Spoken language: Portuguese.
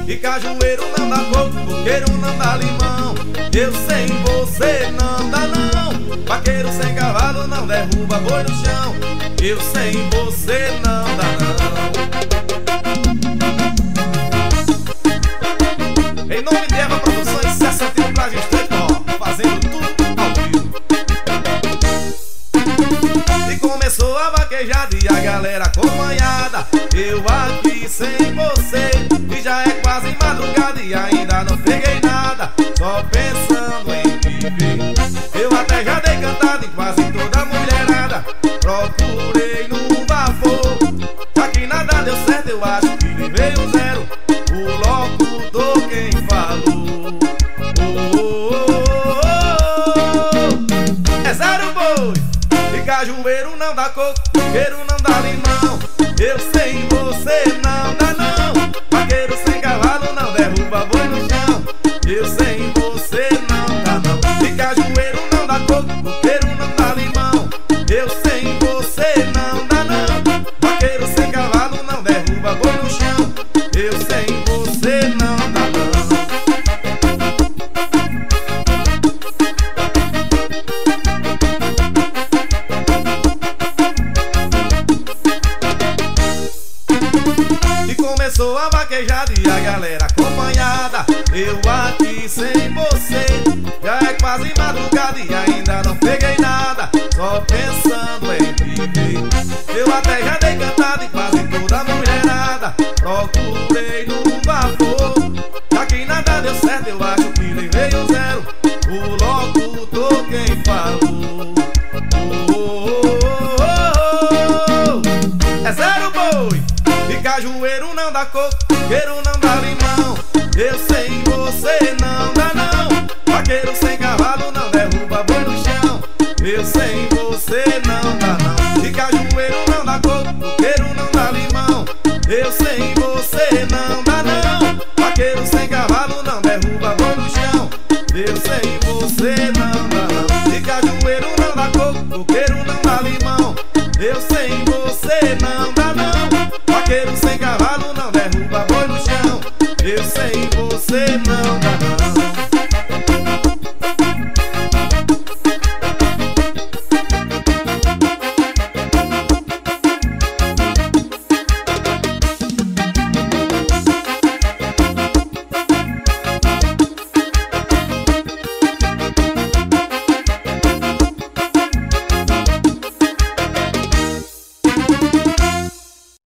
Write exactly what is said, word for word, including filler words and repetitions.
E cajueiro não dá coco, coqueiro não dá limão. Eu sem você não dá não. Vaqueiro sem cavalo não derruba boi no chão. Eu sem você não dá não. Em nome de Eva Produções, sessenta e um Plagem Estreito, fazendo tudo ao vivo. E começou a vaquejada e a galera acompanhada. Eu aqui sem você, e já é quase madrugada e ainda não peguei nada, só pensando em viver. Eu até já dei cantada em quase toda a mulherada. Procurei no vapor, já que nada deu certo, eu acho que levei um zero. O locutor quem falou, oh, oh, oh, oh. É zero boi. E cajueiro não dá coco, coqueiro não dá limão. Eu sem você não dá não. Vaqueiro sem cavalo não derruba boi no chão. Eu sem você não dá não. E cajueiro não dá coco, coqueiro não dá limão. Eu sem você não dá não. Vaqueiro sem cavalo não derruba boi no chão. Eu sem você não dá não. Começou a vaquejada e a galera acompanhada. Eu aqui sem você, já é quase madrugada e ainda não peguei nada, só pensando em viver. Eu até já dei cantada em quase toda a mulherada. Procurei no vapor, já que nada deu certo, eu acho que levei um zero. O locutor quem falou, oh, oh, oh, oh. É zero boi. E cajueiro não dá coco, coqueiro não dá limão. Eu sem você não dá não. Vaqueiro sem cavalo não derruba boi no chão. Eu sem você não dá não. E cajueiro não dá coco, coqueiro não dá limão. Eu sem você não dá não. Vaqueiro sem cavalo não derruba boi no chão. Eu sem você não dá não. E cajueiro não dá coco, coqueiro não dá limão. Eu sem você não dá não. Vaqueiro sem cavalo não derruba boi no chão. Eu sem